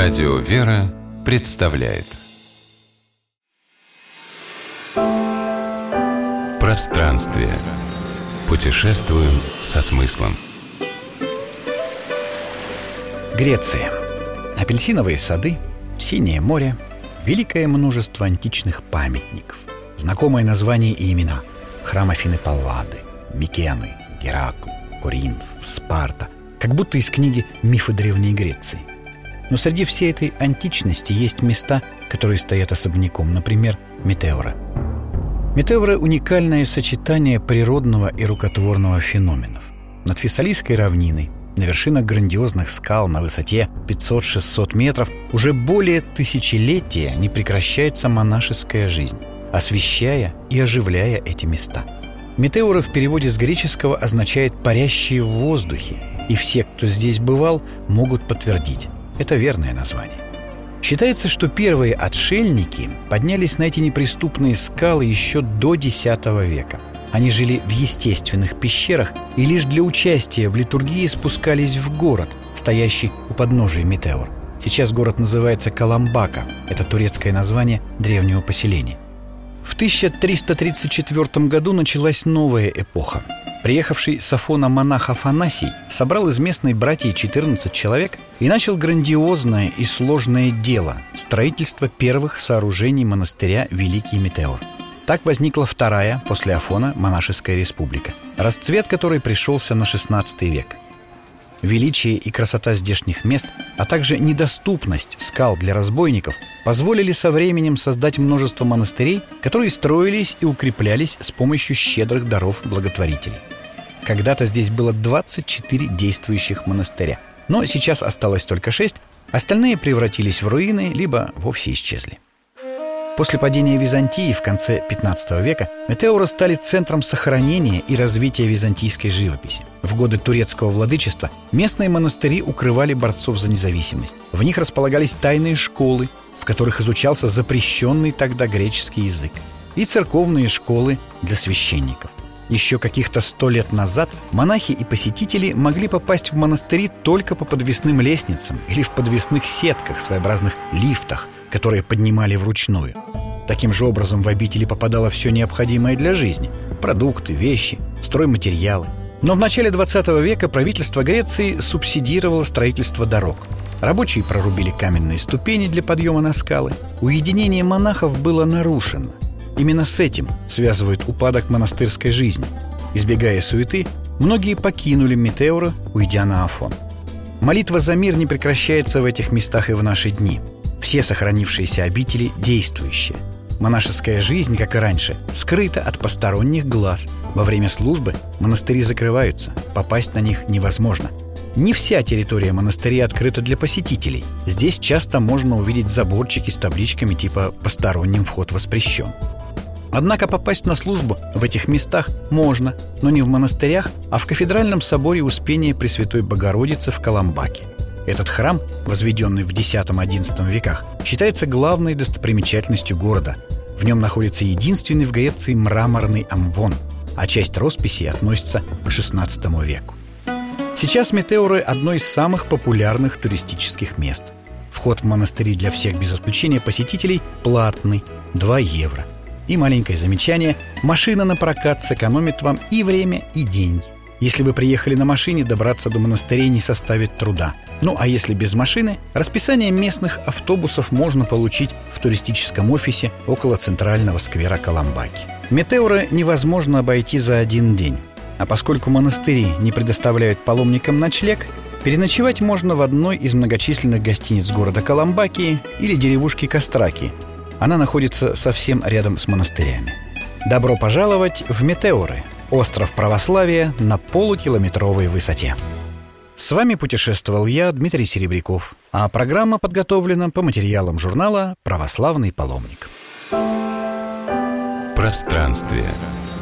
Радио «Вера» представляет Пространствие. Путешествуем со смыслом. Греция. Апельсиновые сады, синее море, великое множество античных памятников, знакомые названия и имена: храм Афины Паллады, Микены, Геракл, Коринф, Спарта, как будто из книги «Мифы Древней Греции». Но среди всей этой античности есть места, которые стоят особняком, например, Метеора. Метеора — уникальное сочетание природного и рукотворного феноменов. Над Фессалийской равниной, на вершинах грандиозных скал на высоте 500-600 метров уже более тысячелетия не прекращается монашеская жизнь, освещая и оживляя эти места. Метеора в переводе с греческого означает «парящие в воздухе», и все, кто здесь бывал, могут подтвердить – это верное название. Считается, что первые отшельники поднялись на эти неприступные скалы еще до X века. Они жили в естественных пещерах и лишь для участия в литургии спускались в город, стоящий у подножия Метеор. Сейчас город называется Каламбака. Это турецкое название древнего поселения. В 1334 году началась новая эпоха. Приехавший с Афона монах Афанасий собрал из местной братьи 14 человек и начал грандиозное и сложное дело – строительство первых сооружений монастыря Великий Метеор. Так возникла вторая, после Афона, монашеская республика, расцвет которой пришелся на XVI век. Величие и красота здешних мест, а также недоступность скал для разбойников позволили со временем создать множество монастырей, которые строились и укреплялись с помощью щедрых даров благотворителей. Когда-то здесь было 24 действующих монастыря, но сейчас осталось только 6, остальные превратились в руины, либо вовсе исчезли. После падения Византии в конце XV века Метеоры стали центром сохранения и развития византийской живописи. В годы турецкого владычества местные монастыри укрывали борцов за независимость. В них располагались тайные школы, в которых изучался запрещенный тогда греческий язык, и церковные школы для священников. Еще каких-то 100 лет назад монахи и посетители могли попасть в монастыри только по подвесным лестницам или в подвесных сетках, своеобразных лифтах, которые поднимали вручную. Таким же образом в обители попадало все необходимое для жизни – продукты, вещи, стройматериалы. Но в начале XX века правительство Греции субсидировало строительство дорог. Рабочие прорубили каменные ступени для подъема на скалы. Уединение монахов было нарушено. Именно с этим связывают упадок монастырской жизни. Избегая суеты, многие покинули Метеора, уйдя на Афон. Молитва за мир не прекращается в этих местах и в наши дни. Все сохранившиеся обители действующие. Монашеская жизнь, как и раньше, скрыта от посторонних глаз. Во время службы монастыри закрываются, попасть на них невозможно. Не вся территория монастыря открыта для посетителей. Здесь часто можно увидеть заборчики с табличками типа «Посторонним вход воспрещен». Однако попасть на службу в этих местах можно, но не в монастырях, а в кафедральном соборе Успения Богородицы в Каламбаке. Этот храм, возведенный в X-XI веках, считается главной достопримечательностью города. В нем находится единственный в Греции мраморный амвон, а часть росписей относится к XVI веку. Сейчас Метеоры – одно из самых популярных туристических мест. Вход в монастыри для всех без исключения посетителей платный – 2 евро. И маленькое замечание – машина на прокат сэкономит вам и время, и деньги. Если вы приехали на машине, добраться до монастырей не составит труда. Ну а если без машины, расписание местных автобусов можно получить в туристическом офисе около центрального сквера Каламбаки. Метеоры невозможно обойти за один день. А поскольку монастыри не предоставляют паломникам ночлег, переночевать можно в одной из многочисленных гостиниц города Каламбаки или деревушки Кастраки. Она находится совсем рядом с монастырями. Добро пожаловать в Метеоры, остров православия на полукилометровой высоте. С вами путешествовал я, Дмитрий Серебряков, а программа подготовлена по материалам журнала «Православный паломник». Пространствие.